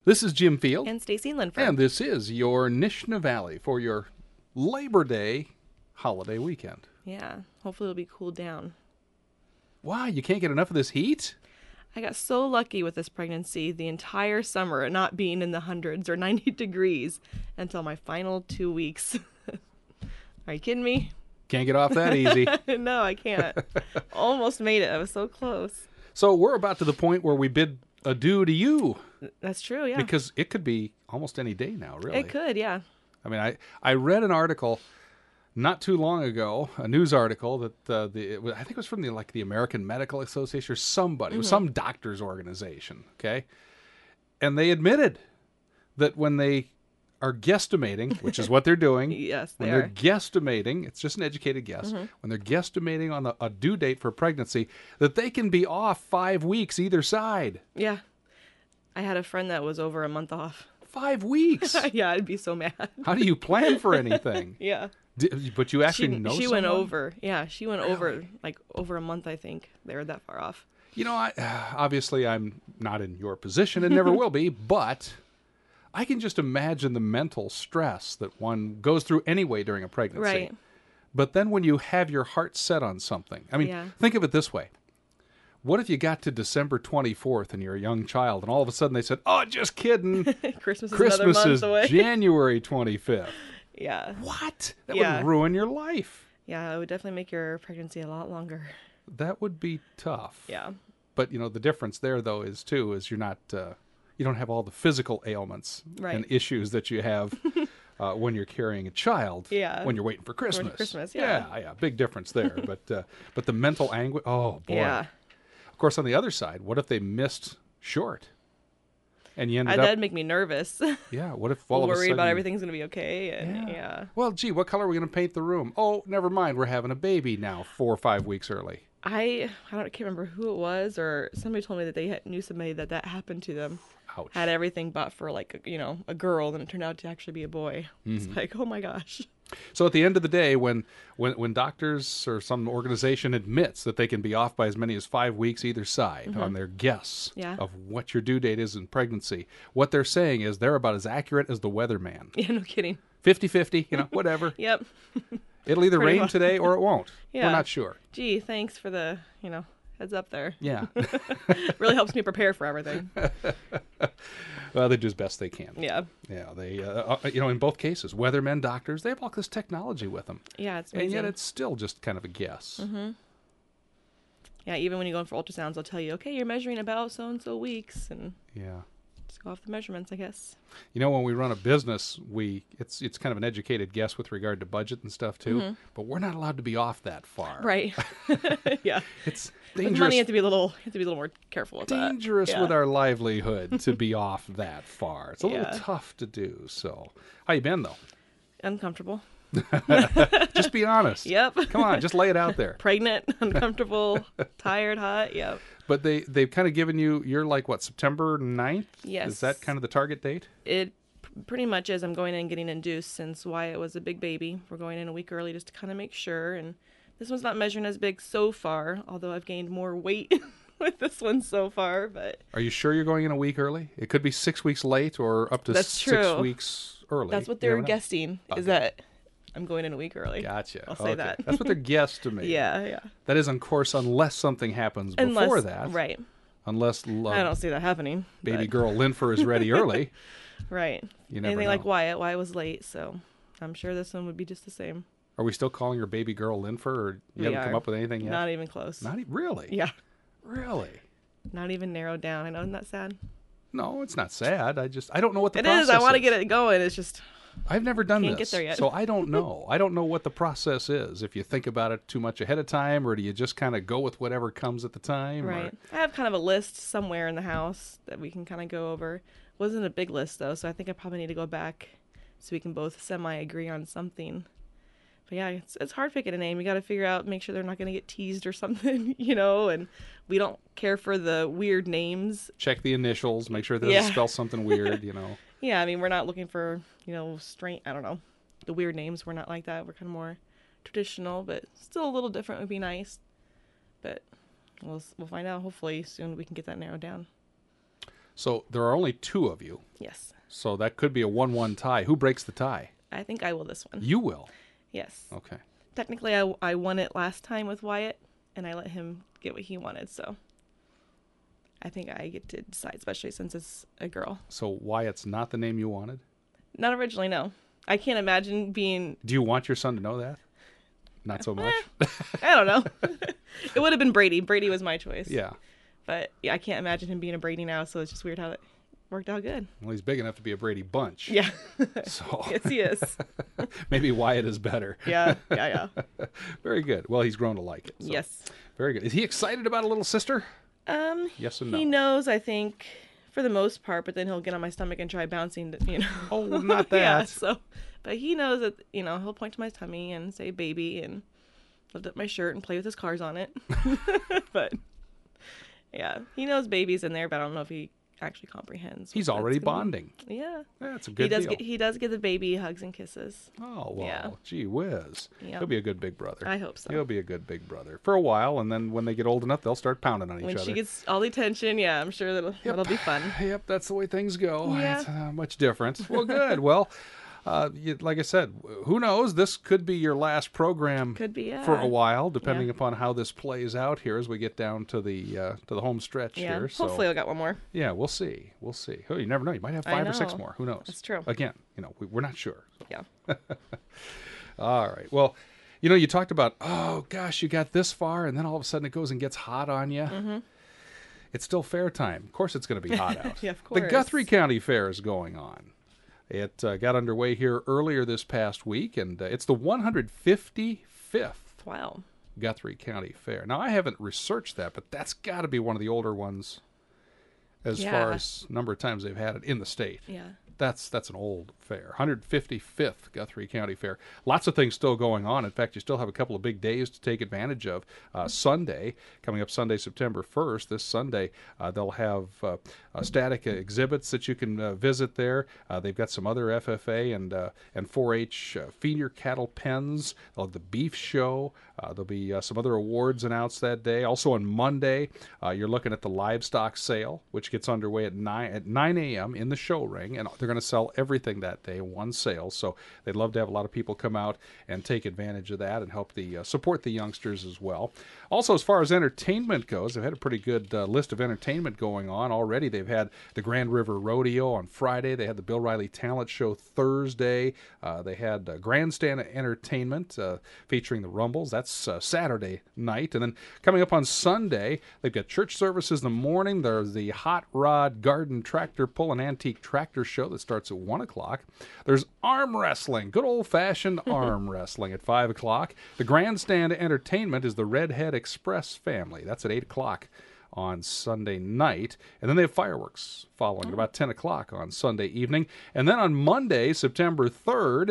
This is Jim Field. And Stacy Linford. And this is your Nishna Valley for your Labor Day holiday weekend. Yeah, hopefully it'll be cooled down. Wow, you can't get enough of this heat? I got so lucky with this pregnancy the entire summer not being in the hundreds or 90 degrees until my final 2 weeks. Are you kidding me? Can't get off that easy. No, I can't. Almost made it. I was so close. So we're about to the point where we bid adieu to you. That's true, yeah. Because it could be almost any day now, really. It could, yeah. I mean, I read an article not too long ago, a news article that I think it was from the American Medical Association or somebody, it was some doctor's organization, okay? And they admitted that when they are guesstimating, which is what they're doing, Yes, when they're guesstimating, it's just an educated guess, when they're guesstimating on a due date for pregnancy, that they can be off 5 weeks either side. Yeah. I had a friend that was over a month off. 5 weeks? Yeah, I'd be so mad. How do you plan for anything? Yeah. But you actually know She someone? went over. Yeah, she went Really? over a month, I think. They were that far off. You know, obviously I'm not in your position and never will be, but I can just imagine the mental stress that one goes through anyway during a pregnancy. Right. But then when you have your heart set on something, I mean, Yeah. think of it this way. What if you got to December 24th and you're a young child and all of a sudden they said, oh, just kidding. Christmas is another month is away. January 25th. Yeah. What? That Yeah. would ruin your life. Yeah, it would definitely make your pregnancy a lot longer. That would be tough. Yeah. But, you know, the difference there, though, is you're not, you don't have all the physical ailments Right. and issues that you have when you're carrying a child. Yeah. When you're waiting for Christmas. Christmas, yeah. Yeah, big difference there. But the mental anguish, oh, boy. Yeah. Of course, on the other side, what if they missed short? And you ended up, That'd make me nervous. yeah, what if all of a Worried sudden... about everything's going to be okay. And yeah. Well, gee, what color are we going to paint the room? Oh, never mind, we're having a baby now 4 or 5 weeks early. I can't remember who it was, or somebody told me that they knew somebody that happened to them. Ouch. Had everything but for like a girl, and it turned out to actually be a boy. It's like, oh my gosh. So at the end of the day, when doctors or some organization admits that they can be off by as many as 5 weeks either side on their guess of what your due date is in pregnancy, what they're saying is they're about as accurate as the weatherman. Yeah, no kidding. 50-50, whatever. Yep. It'll either Pretty rain much. today or it won't. Yeah. We're not sure. Gee, thanks for the heads up there. Yeah. Really helps me prepare for everything. Well, they do as best they can. Yeah. Yeah, they, in both cases, weathermen, doctors, they have all this technology with them. Yeah, it's And amazing. yet it's still just kind of a guess. Yeah, even when you go in for ultrasounds, they'll tell you, okay, you're measuring about so-and-so weeks, and Yeah. just go off the measurements, I guess. When we run a business, it's kind of an educated guess with regard to budget and stuff too. But we're not allowed to be off that far. Right. Yeah. It's With dangerous. money, you have to be a little more careful with that. Dangerous Yeah. with our livelihood to be off that far. It's a little Yeah. tough to do. So, how you been though? Uncomfortable. Just be honest. Yep. Come on, just lay it out there. Pregnant, uncomfortable, tired, hot. Yep. But they've kind of given you're like what, September 9th? Yes. Is that kind of the target date? It pretty much is. I'm going in and getting induced since Wyatt was a big baby. We're going in a week early just to kind of make sure. And this one's not measuring as big so far, although I've gained more weight with this one so far. But Are you sure you're going in a week early? It could be 6 weeks late or up to That's 6 true. weeks early. that's what You they're never know. guessing, Okay. is that I'm going in a week early. Gotcha. I'll say that. That's what they're guessed to me. Yeah. That is, of course, unless something happens before that. Right. Unless I don't see that happening. baby but- girl Linfer is ready early. Right. You never Anything know. like Wyatt. Wyatt was late, so I'm sure this one would be just the same. Are we still calling her baby girl Linfer, or you We haven't are. come up with anything yet? Not even close. Really? Yeah. Really? Not even narrowed down. I know, isn't that sad? No, it's not sad. I don't know what the It process is. I want to get it going. It's just, I've never done Can't this, get there yet. so I don't know. I don't know what the process is. If you think about it too much ahead of time, or do you just kind of go with whatever comes at the time? or- right. I have kind of a list somewhere in the house that we can kind of go over. Wasn't a big list, though, so I think I probably need to go back so we can both semi-agree on something. But yeah, it's hard picking a name. You got to figure out, make sure they're not going to get teased or something, and we don't care for the weird names. Check the initials. Make sure it doesn't Yeah. spell something weird. Yeah, I mean, we're not looking for, strange, I don't know, the weird names. We're not like that. We're kind of more traditional, but still a little different would be nice. But we'll find out. Hopefully soon we can get that narrowed down. So there are only two of you. Yes. So that could be a 1-1 tie. Who breaks the tie? I think I will this one. You will. Yes. Okay. Technically, I won it last time with Wyatt, and I let him get what he wanted, so I think I get to decide, especially since it's a girl. So Wyatt's not the name you wanted? Not originally, no. I can't imagine being... Do you want your son to know that? Not so much? I don't know. It would have been Brady. Brady was my choice. Yeah. But yeah, I can't imagine him being a Brady now, so it's just weird how it worked out good. Well, he's big enough to be a Brady Bunch. Yeah. So Yes, he is. maybe Wyatt is better. Yeah. Very good. Well, he's grown to like it. So. Yes. Very good. Is he excited about a little sister? Yes and no. He knows, I think, for the most part, but then he'll get on my stomach and try bouncing, Oh, not that. Yeah, so, but he knows that, he'll point to my tummy and say baby and lift up my shirt and play with his cars on it. But, yeah, he knows baby's in there, but I don't know if he actually comprehends. He's already bonding. Yeah. That's a good deal. He does get the baby hugs and kisses. Oh, well, Yeah. Gee whiz. Yeah. He'll be a good big brother. I hope so. He'll be a good big brother for a while, and then when they get old enough, they'll start pounding on each When other. she gets all the attention, yeah, I'm sure that'll be fun. Yep, that's the way things go. Yeah. It's much different. Well, good. Well, like I said, who knows? This could be your last program Could be, yeah. for a while, depending Yeah. upon how this plays out here as we get down to the home stretch Yeah. here. So, Hopefully I'll got one more. yeah, we'll see. We'll see. Oh, you never know. You might have 5 or 6 know. more. Who knows? That's true. Again, we're not sure. So. Yeah. All right. Well, you talked about, oh, gosh, you got this far, and then all of a sudden it goes and gets hot on you. Mm-hmm. It's still fair time. Of course it's going to be hot out. Yeah, of The course. Guthrie County Fair is going on. It got underway here earlier this past week, and it's the 155th Wow. Guthrie County Fair. Now, I haven't researched that, but that's got to be one of the older ones as Yeah. far as number of times they've had it in the state. Yeah. That's an old fair. 155th Guthrie County Fair. Lots of things still going on. In fact, you still have a couple of big days to take advantage of. Sunday, coming up Sunday, September 1st, this Sunday, they'll have static exhibits that you can visit there. They've got some other FFA and 4-H feeder cattle pens. They'll have the beef show. There'll be some other awards announced that day. Also on Monday, you're looking at the livestock sale, which gets underway at 9 a.m. in the show ring, and they're going to sell everything that day, one sale. So they'd love to have a lot of people come out and take advantage of that and help support the youngsters as well. Also, as far as entertainment goes, they've had a pretty good list of entertainment going on already. They've had the Grand River Rodeo on Friday. They had the Bill Riley Talent Show Thursday. They had grandstand entertainment featuring the Rumbles. That's Saturday night. And then coming up on Sunday, they've got church services in the morning. There's the Hot Rod Garden Tractor Pull and Antique Tractor Show that starts at 1 o'clock. There's arm wrestling, good old-fashioned arm wrestling at 5 o'clock. The grandstand entertainment is the Redhead Express family. That's at 8 o'clock on Sunday night. And then they have fireworks following at about 10 o'clock on Sunday evening. And then on Monday, September 3rd,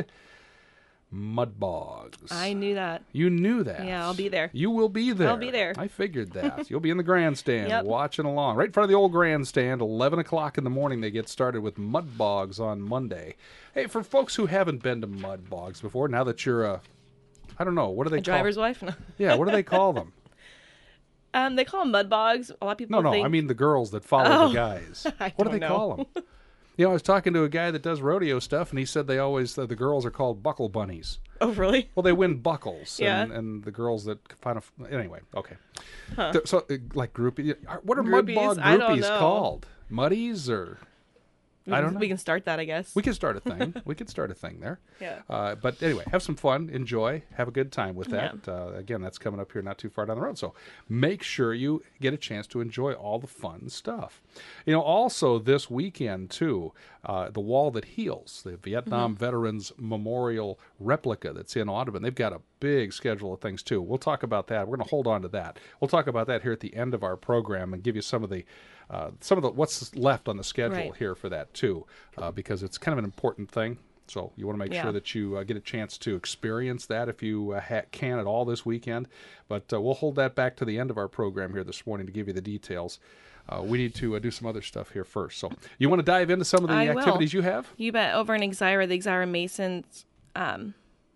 Mud Bogs. I knew that. You knew that. Yeah, I'll be there. You will be there. I'll be there. I figured that. You'll be in the grandstand Yep. watching along. Right in front of the old grandstand, 11 o'clock in the morning, they get started with Mud Bogs on Monday. Hey, for folks who haven't been to Mud Bogs before, now that you're I don't know, what do they A call driver's wife? No. Yeah, what do they call them? They call them mud bogs. A lot of people No, think... I mean the girls that follow the Oh. guys. I What do don't they know. call them? I was talking to a guy that does rodeo stuff, and he said they always, the girls are called buckle bunnies. Oh, really? Well, they win buckles, Yeah. and the girls that kind of, anyway, okay. Huh. So, like groupie, what are Mud Groupies? Bog I don't groupies know. called? Muddies or? I don't know. We can start that, I guess. We could start a thing. We could start a thing there. Yeah. But anyway, have some fun, enjoy, have a good time with that. Again, that's coming up here not too far down the road. So make sure you get a chance to enjoy all the fun stuff. Also this weekend, too, the Wall That Heals, the Vietnam Veterans Memorial replica that's in Audubon. They've got a big schedule of things, too. We'll talk about that. We're going to hold on to that. We'll talk about that here at the end of our program and give you some of the what's left on the schedule here for that too, because it's kind of an important thing. So you want to make sure that you get a chance to experience that if you can at all this weekend. But we'll hold that back to the end of our program here this morning to give you the details. We need to do some other stuff here first. So you want to dive into some of the activities you have? You bet. Over in Exira, the Exira Masons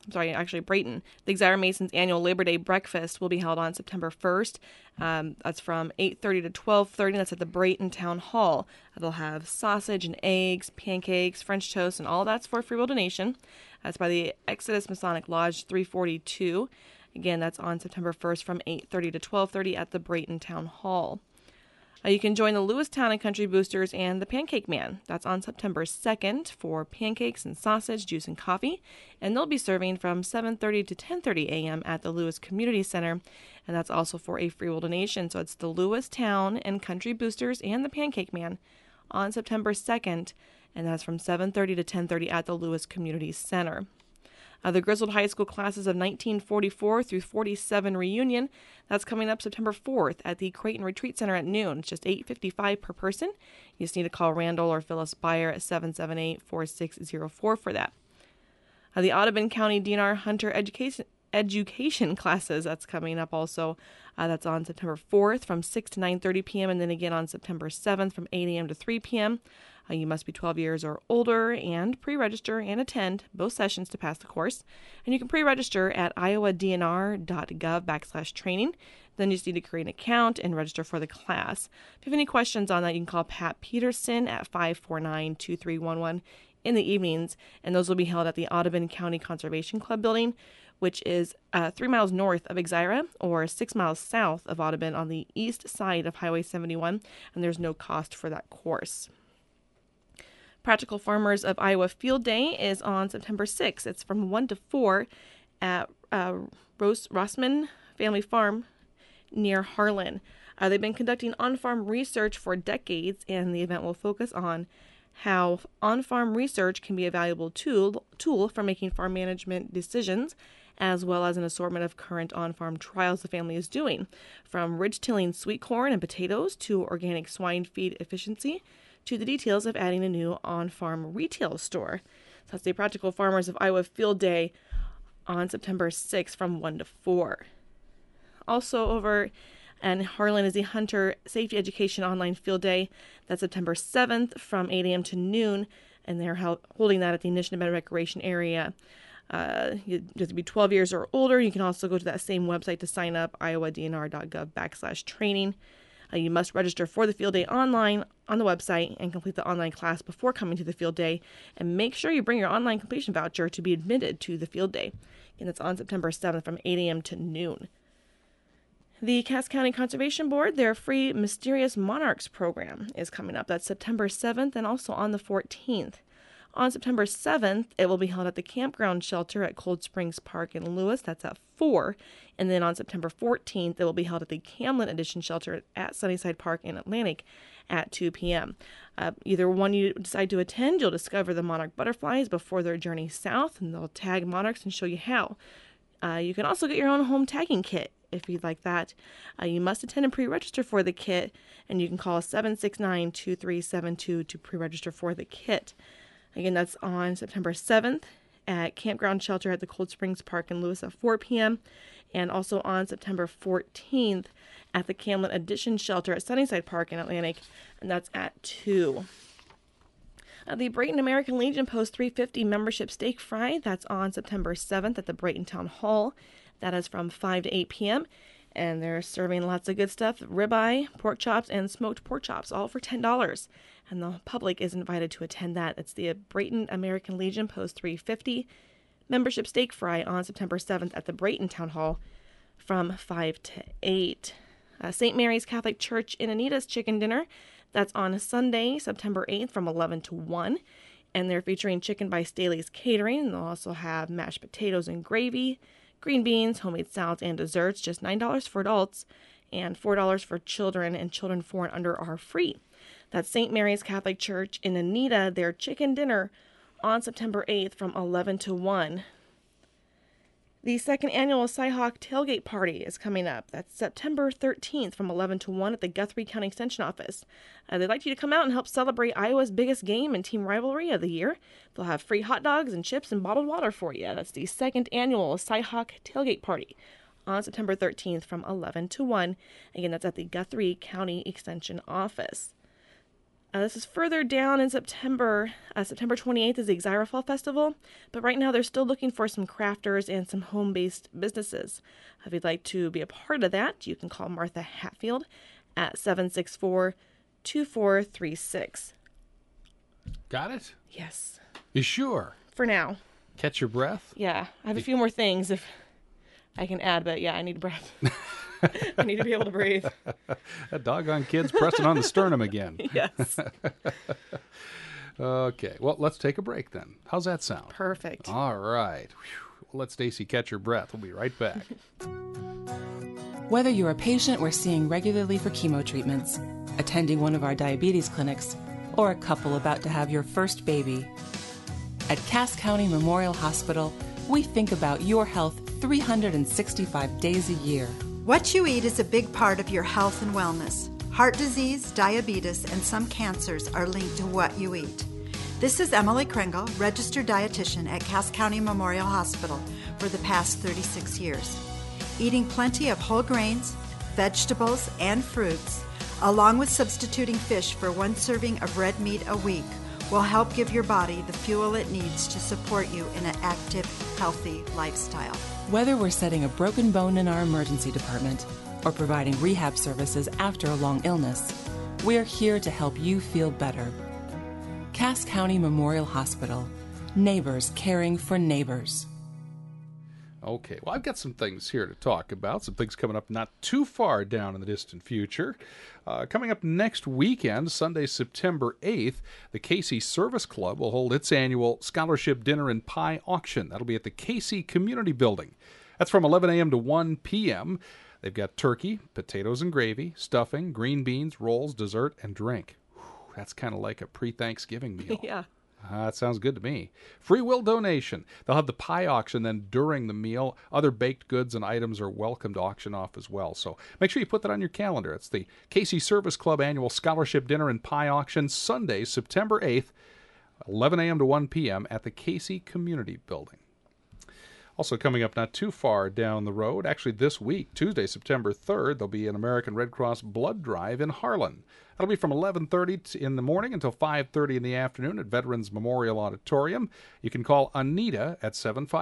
Brayton. The Exira Masons annual Labor Day breakfast will be held on September 1st. That's from 8:30 to 12:30. That's at the Brayton Town Hall. They'll have sausage and eggs, pancakes, French toast, and all that's for free will donation. That's by the Exodus Masonic Lodge 342. Again, that's on September 1st from 8:30 to 12:30 at the Brayton Town Hall. You can join the Lewistown and Country Boosters and the Pancake Man. That's on September 2nd for pancakes and sausage, juice, and coffee. And they'll be serving from 7:30 to 10:30 a.m. at the Lewis Community Center. And that's also for a free will donation. So it's the Lewistown and Country Boosters and the Pancake Man on September 2nd. And that's from 7:30 to 10:30 at the Lewis Community Center. The Griswold High School classes of 1944 through 47 reunion. That's coming up September 4th at the Creighton Retreat Center at noon. It's just $8.55 per person. You just need to call Randall or Phyllis Beyer at 778-4604 for that. The Audubon County DNR Hunter Education classes, that's coming up also. That's on September 4th from 6 to 9:30 p.m. and then again on September 7th from 8 a.m. to 3 p.m. You must be 12 years or older and pre-register and attend both sessions to pass the course. And you can pre-register at iowadnr.gov/training. Then you just need to create an account and register for the class. If you have any questions on that, you can call Pat Peterson at 549-2311 in the evenings. And those will be held at the Audubon County Conservation Club building, which is 3 miles north of Exira or 6 miles south of Audubon on the east side of Highway 71. And there's no cost for that course. Practical Farmers of Iowa Field Day is on September 6th. It's from 1 to 4 at Rossman Family Farm near Harlan. They've been conducting on-farm research for decades, and the event will focus on how on-farm research can be a valuable tool for making farm management decisions, as well as an assortment of current on-farm trials the family is doing, from ridge-tilling sweet corn and potatoes to organic swine feed efficiency, to the details of adding a new on-farm retail store. So that's the Practical Farmers of Iowa Field Day on September 6th from 1 to 4. Also over in Harlan is the Hunter Safety Education Online Field Day. That's September 7th from 8 a.m. to noon, and they're holding that at the Nishnabed Recreation Area. You have to be 12 years or older. You can also go to that same website to sign up, iowadnr.gov/training. You must register for the field day online on the website and complete the online class before coming to the field day. And make sure you bring your online completion voucher to be admitted to the field day. And it's on September 7th from 8 a.m. to noon. The Cass County Conservation Board, their free Mysterious Monarchs program is coming up. That's September 7th and also on the 14th. On September 7th, it will be held at the Campground Shelter at Cold Springs Park in Lewis. That's at 4. And then on September 14th, it will be held at the Camlin Edition Shelter at Sunnyside Park in Atlantic at 2 p.m. Either one you decide to attend, you'll discover the monarch butterflies before their journey south, and they'll tag monarchs and show you how. You can also get your own home tagging kit if you'd like that. You must attend and pre-register for the kit, and you can call 769-2372 to pre-register for the kit. Again, that's on September 7th at Campground Shelter at the Cold Springs Park in Lewis at 4 p.m. and also on September 14th at the Camlin Edition Shelter at Sunnyside Park in Atlantic, and that's at 2. The Brayton American Legion Post 350 membership steak fry, that's on September 7th at the Brayton Town Hall. That is from 5 to 8 p.m. And they're serving lots of good stuff, ribeye, pork chops, and smoked pork chops, all for $10. And the public is invited to attend that. It's the Brayton American Legion Post 350 membership steak fry on September 7th at the Brayton Town Hall from 5 to 8. St. Mary's Catholic Church in Anita's Chicken Dinner. That's on Sunday, September 8th from 11 to 1. And they're featuring chicken by Staley's Catering. And they'll also have mashed potatoes and gravy, green beans, homemade salads, and desserts. Just $9 for adults and $4 for children. And children 4 and under are free. That's St. Mary's Catholic Church in Anita, their chicken dinner on September 8th from 11 to 1. The second annual Cyhawk Tailgate Party is coming up. That's September 13th from 11 to 1 at the Guthrie County Extension Office. They'd like you to come out and help celebrate Iowa's biggest game and team rivalry of the year. They'll have free hot dogs and chips and bottled water for you. That's the second annual Cyhawk Tailgate Party on September 13th from 11 to 1. Again, that's at the Guthrie County Extension Office. This is further down in September. September 28th is the Xyrophall Festival, but right now they're still looking for some crafters and some home-based businesses. If you'd like to be a part of that, you can call Martha Hatfield at 764-2436. Got it? Yes. You sure? For now. Catch your breath? Yeah. I have a few more things if I can add, but yeah, I need breath. I need to be able to breathe. That doggone kid's pressing on the sternum again. Yes. Okay. Well, let's take a break then. How's that sound? Perfect. All right. Well, let Stacy catch her breath. We'll be right back. Whether you're a patient we're seeing regularly for chemo treatments, attending one of our diabetes clinics, or a couple about to have your first baby, at Cass County Memorial Hospital, we think about your health 365 days a year. What you eat is a big part of your health and wellness. Heart disease, diabetes, and some cancers are linked to what you eat. This is Emily Kringle, registered dietitian at Cass County Memorial Hospital for the past 36 years. Eating plenty of whole grains, vegetables, and fruits, along with substituting fish for 1 serving of red meat a week, will help give your body the fuel it needs to support you in an active, healthy lifestyle. Whether we're setting a broken bone in our emergency department or providing rehab services after a long illness, we're here to help you feel better. Cass County Memorial Hospital. Neighbors caring for neighbors. Okay, well, I've got some things here to talk about, some things coming up not too far down in the distant future. Coming up next weekend, Sunday, September 8th, the Casey Service Club will hold its annual Scholarship Dinner and Pie Auction. That'll be at the Casey Community Building. That's from 11 a.m. to 1 p.m. They've got turkey, potatoes and gravy, stuffing, green beans, rolls, dessert, and drink. Whew, that's kind of like a pre-Thanksgiving meal. Yeah. That sounds good to me. Free will donation. They'll have the pie auction then during the meal. Other baked goods and items are welcome to auction off as well. So make sure you put that on your calendar. It's the Casey Service Club Annual Scholarship Dinner and Pie Auction, Sunday, September 8th, 11 a.m. to 1 p.m. at the Casey Community Building. Also coming up not too far down the road, actually this week, Tuesday, September 3rd, there'll be an American Red Cross blood drive in Harlan. That'll be from 11:30 in the morning until 5:30 in the afternoon at Veterans Memorial Auditorium. You can call Anita at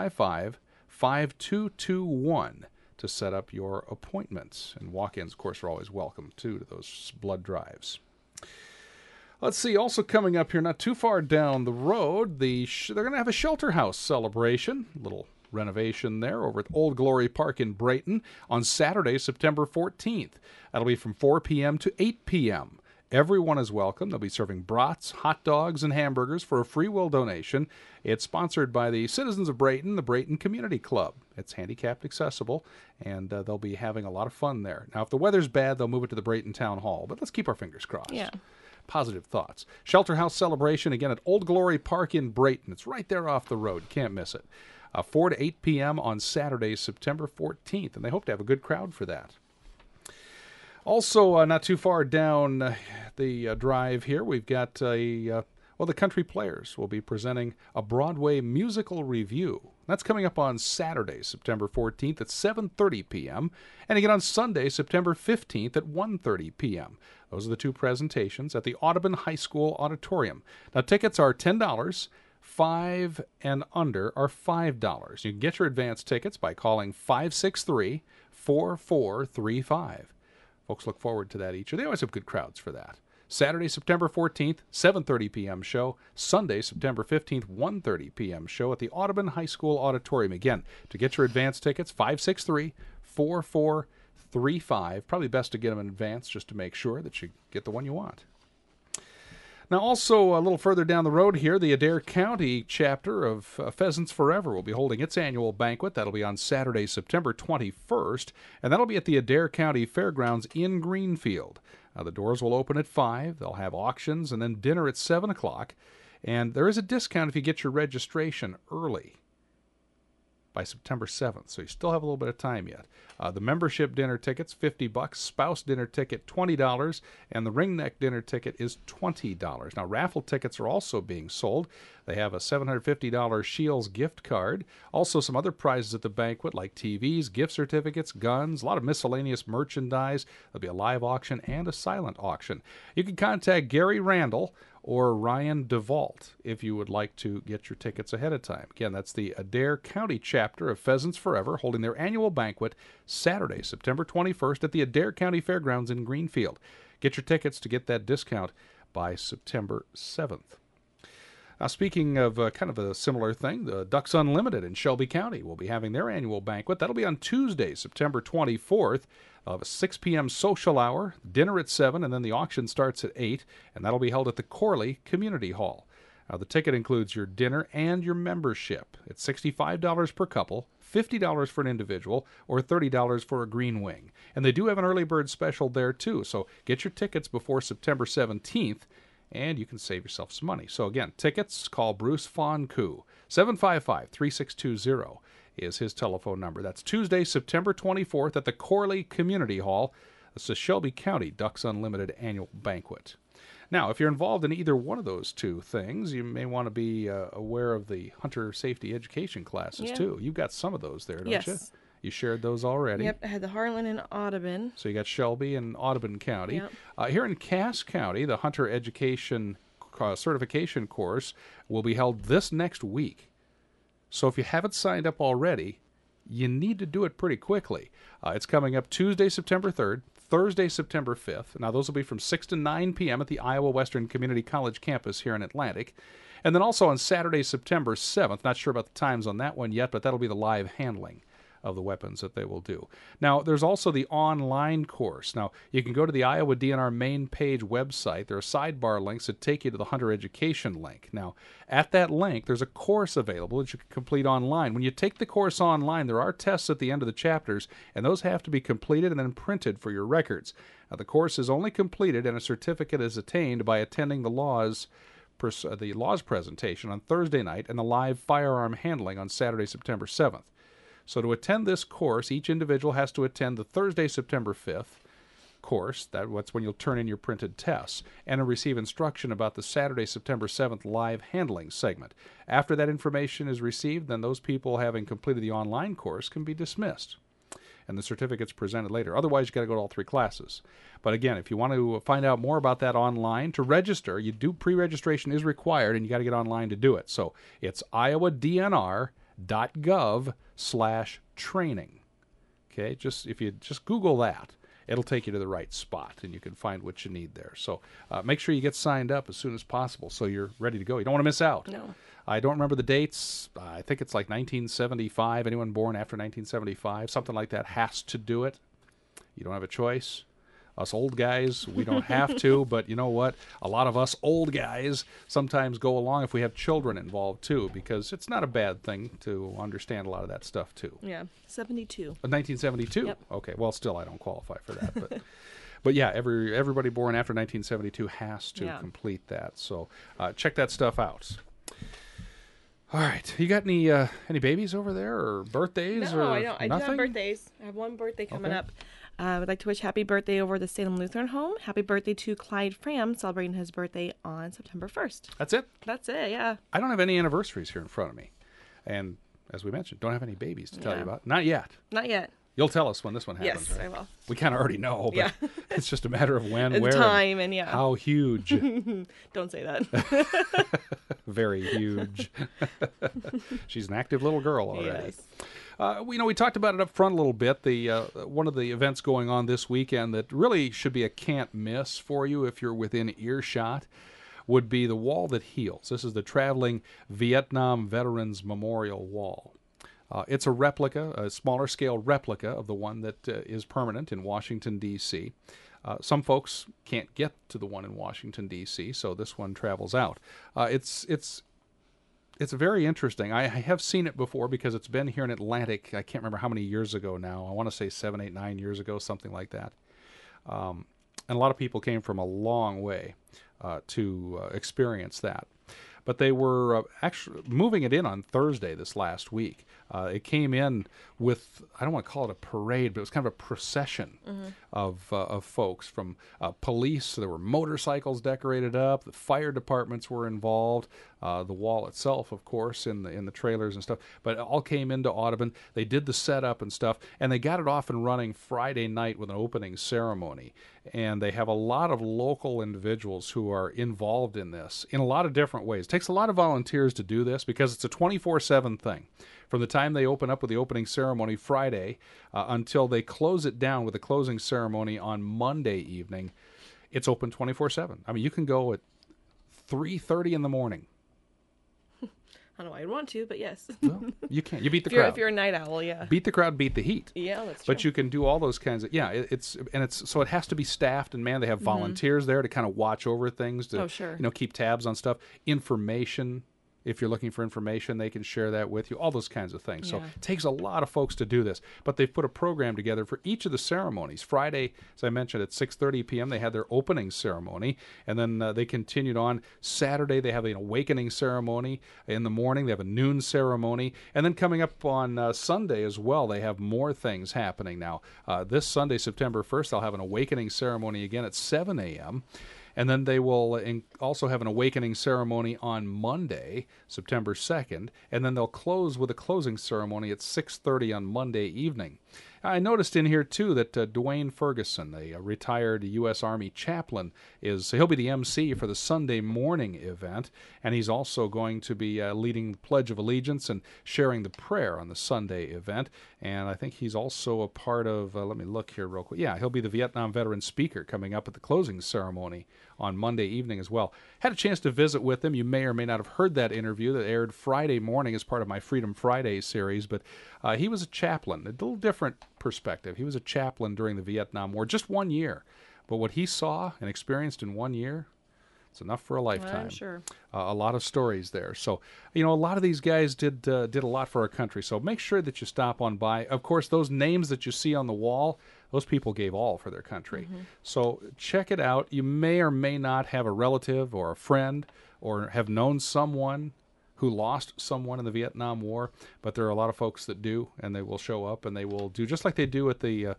755-5221 to set up your appointments. And walk-ins, of course, are always welcome, too, to those blood drives. Let's see, also coming up here not too far down the road, they're going to have a shelter house celebration, little renovation there over at Old Glory Park in Brayton on Saturday, September 14th. That'll be from 4 p.m. to 8 p.m. Everyone is welcome. They'll be serving brats, hot dogs, and hamburgers for a free will donation. It's sponsored by the citizens of Brayton, the Brayton Community Club. It's handicapped accessible, and they'll be having a lot of fun there. Now, if the weather's bad, they'll move it to the Brayton Town Hall, but let's keep our fingers crossed. Yeah. Positive thoughts. Shelter House celebration, again, at Old Glory Park in Brayton. It's right there off the road. Can't miss it. 4 to 8 p.m. on Saturday, September 14th, and they hope to have a good crowd for that. Also, not too far down the drive here, we've got the Country Players will be presenting a Broadway musical review. That's coming up on Saturday, September 14th at 7:30 p.m. and again on Sunday, September 15th at 1:30 p.m. Those are the two presentations at the Audubon High School Auditorium. Now, tickets are $10. 5 and under are $5. You can get your advance tickets by calling 563-4435. Folks look forward to that each year. They always have good crowds for that. Saturday, September 14th, 7:30 p.m. show. Sunday, September 15th, 1:30 p.m. show at the Audubon High School Auditorium. Again, to get your advance tickets, 563-4435. Probably best to get them in advance just to make sure that you get the one you want. Now, also a little further down the road here, the Adair County chapter of Pheasants Forever will be holding its annual banquet. That'll be on Saturday, September 21st, and that'll be at the Adair County Fairgrounds in Greenfield. The doors will open at 5. They'll have auctions and then dinner at 7 o'clock. And there is a discount if you get your registration early by September 7th, so you still have a little bit of time yet. The membership dinner ticket's $50, spouse dinner ticket $20, and the ring neck dinner ticket is $20. Now, raffle tickets are also being sold. They have a $750 Scheels gift card, also some other prizes at the banquet like TVs, gift certificates, guns, a lot of miscellaneous merchandise. There'll be a live auction and a silent auction. You can contact Gary Randall or Ryan DeVault if you would like to get your tickets ahead of time. Again, that's the Adair County chapter of Pheasants Forever holding their annual banquet Saturday, September 21st at the Adair County Fairgrounds in Greenfield. Get your tickets to get that discount by September 7th. Now, speaking of kind of a similar thing, the Ducks Unlimited in Shelby County will be having their annual banquet. That'll be on Tuesday, September 24th. They'll have a 6 p.m. social hour, dinner at 7, and then the auction starts at 8, and that'll be held at the Corley Community Hall. Now, the ticket includes your dinner and your membership. It's $65 per couple, $50 for an individual, or $30 for a green wing. And they do have an early bird special there, too, so get your tickets before September 17th, and you can save yourself some money. So again, tickets, call Bruce Fonku. 755-3620 is his telephone number. That's Tuesday, September 24th at the Corley Community Hall. It's the Shelby County Ducks Unlimited Annual Banquet. Now, if you're involved in either one of those two things, you may want to be aware of the hunter safety education classes, too. You've got some of those there, don't you? You shared those already. Yep, I had the Harlan and Audubon. So you got Shelby and Audubon County. Yep. Here in Cass County, the Hunter Education Certification course will be held this next week. So if you haven't signed up already, you need to do it pretty quickly. It's coming up Tuesday, September 3rd, Thursday, September 5th. Now, those will be from 6 to 9 p.m. at the Iowa Western Community College campus here in Atlantic. And then also on Saturday, September 7th. Not sure about the times on that one yet, but that'll be the live handling of the weapons that they will do. Now, there's also the online course. Now, you can go to the Iowa DNR main page website. There are sidebar links that take you to the Hunter Education link. Now, at that link, there's a course available that you can complete online. When you take the course online, there are tests at the end of the chapters, and those have to be completed and then printed for your records. Now, the course is only completed and a certificate is attained by attending the laws presentation on Thursday night and the live firearm handling on Saturday, September 7th. So to attend this course, each individual has to attend the Thursday, September 5th course. That's when you'll turn in your printed tests and receive instruction about the Saturday, September 7th live handling segment. After that information is received, then those people having completed the online course can be dismissed, and the certificate's presented later. Otherwise, you got to go to all 3 classes. But again, if you want to find out more about that online, to register, pre-registration is required, and you got to get online to do it. So it's iowadnr.gov/training. Okay, if you just Google that, it'll take you to the right spot, and you can find what you need there. So make sure you get signed up as soon as possible so you're ready to go. You don't want to miss out. No. I don't remember the dates. I think it's like 1975. Anyone born after 1975, something like that, has to do it. You don't have a choice. Us old guys, we don't have to, but you know what? A lot of us old guys sometimes go along if we have children involved, too, because it's not a bad thing to understand a lot of that stuff, too. Yeah, 72. 1972? Yep. Okay, well, still, I don't qualify for that, but... But yeah, everybody born after 1972 has to complete that. So check that stuff out. All right, you got any babies over there or birthdays? No, or I don't. I nothing? do have birthdays. I have one birthday coming up. I would like to wish happy birthday over the Salem Lutheran Home. Happy birthday to Clyde Fram, celebrating his birthday on September 1st. That's it? That's it, yeah. I don't have any anniversaries here in front of me. And as we mentioned, don't have any babies to tell you about. Not yet. Not yet. You'll tell us when this one happens, Yes, right? I will. We kind of already know, but it's just a matter of when, And where, time, and how huge. Don't say that. Very huge. She's an active little girl already. Yes. We talked about it up front a little bit. One of the events going on this weekend that really should be a can't miss for you if you're within earshot would be the Wall That Heals. This is the Traveling Vietnam Veterans Memorial Wall. It's a replica, a smaller scale replica of the one that is permanent in Washington, D.C. Some folks can't get to the one in Washington, D.C., so this one travels out. It's very interesting. I have seen it before because it's been here in Atlantic. I can't remember how many years ago now. I want to say 7, 8, 9 years ago, something like that. And a lot of people came from a long way to experience that. but they were actually moving it in on Thursday this last week. It came in with, I don't want to call it a parade, but it was kind of a procession of folks from police. There were motorcycles decorated up. The fire departments were involved. The wall itself, of course, in the trailers and stuff. But it all came into Audubon. They did the setup and stuff, and they got it off and running Friday night with an opening ceremony. And they have a lot of local individuals who are involved in this in a lot of different ways. It takes a lot of volunteers to do this because it's a 24/7 thing. From the time they open up with the opening ceremony Friday until they close it down with the closing ceremony on Monday evening, it's open 24/7. I mean, you can go at 3:30 in the morning. I don't know why I'd want to, but yes. Well, you can. You beat the crowd. If you're a night owl, yeah. Beat the crowd, beat the heat. Yeah, that's true. But you can do all those kinds of, so it has to be staffed, and man, they have volunteers there to kind of watch over things, to keep tabs on stuff. Information, if you're looking for information, they can share that with you, all those kinds of things. So it takes a lot of folks to do this, but they've put a program together for each of the ceremonies. Friday, as I mentioned, at 6:30 p.m., they had their opening ceremony, and then they continued on. Saturday, they have an awakening ceremony. In the morning, they have a noon ceremony, and then coming up on Sunday as well, they have more things happening now. This Sunday, September 1st, they'll have an awakening ceremony again at 7 a.m., and then they will also have an awakening ceremony on Monday, September 2nd, and then they'll close with a closing ceremony at 6:30 on Monday evening. I noticed in here, too, that Dwayne Ferguson, a retired U.S. Army chaplain, he'll be the MC for the Sunday morning event, and he's also going to be leading the Pledge of Allegiance and sharing the prayer on the Sunday event. And I think he's also a part of, let me look here real quick. Yeah, he'll be the Vietnam veteran speaker coming up at the closing ceremony on Monday evening as well. Had a chance to visit with him. You may or may not have heard that interview that aired Friday morning as part of my Freedom Friday series, but he was a chaplain, a little different perspective. He was a chaplain during the Vietnam War, just 1 year. But what he saw and experienced in 1 year, it's enough for a lifetime. I'm sure. A lot of stories there. So, a lot of these guys did a lot for our country. So make sure that you stop on by. Of course, those names that you see on the wall, those people gave all for their country. So check it out. You may or may not have a relative or a friend or have known someone who lost someone in the Vietnam War, but there are a lot of folks that do, and they will show up and they will do just like they do at the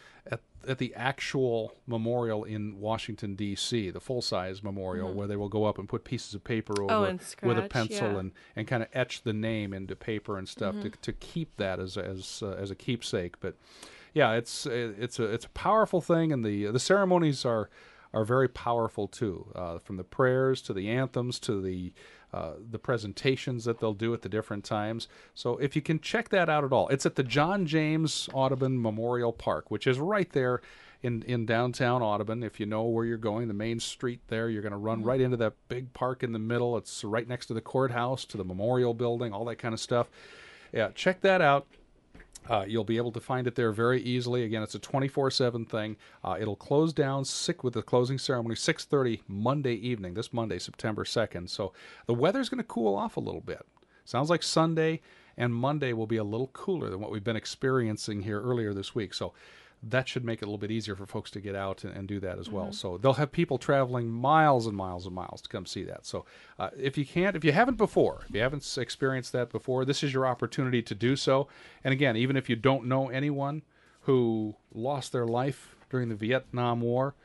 actual memorial in Washington, D.C., the full-size memorial, where they will go up and put pieces of paper over with a pencil and kind of etch the name into paper and stuff to keep that as a keepsake. But yeah, it's a powerful thing, and the ceremonies are very powerful too, from the prayers to the anthems to the presentations that they'll do at the different times. So if you can check that out at all, it's at the John James Audubon Memorial Park, which is right there in downtown Audubon. If you know where you're going, the main street there, you're going to run right into that big park in the middle. It's right next to the courthouse, to the memorial building, all that kind of stuff. Yeah, check that out. You'll be able to find it there very easily. Again, it's a 24/7 thing. It'll close down with the closing ceremony 6:30 Monday evening, this Monday, September 2nd. So the weather's going to cool off a little bit. Sounds like Sunday and Monday will be a little cooler than what we've been experiencing here earlier this week. So that should make it a little bit easier for folks to get out and do that as well. So they'll have people traveling miles and miles and miles to come see that. So if you haven't experienced that before, this is your opportunity to do so. And again, even if you don't know anyone who lost their life during the Vietnam War,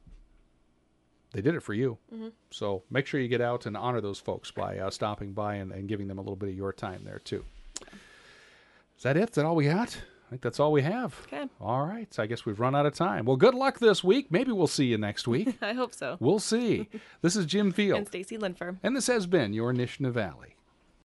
they did it for you. So make sure you get out and honor those folks by stopping by and giving them a little bit of your time there too. Is that it? Is that all we got? I think that's all we have. Okay. All right. So I guess we've run out of time. Well, good luck this week. Maybe we'll see you next week. I hope so. We'll see. This is Jim Field. And Stacy Linfer. And this has been your Nishna Valley.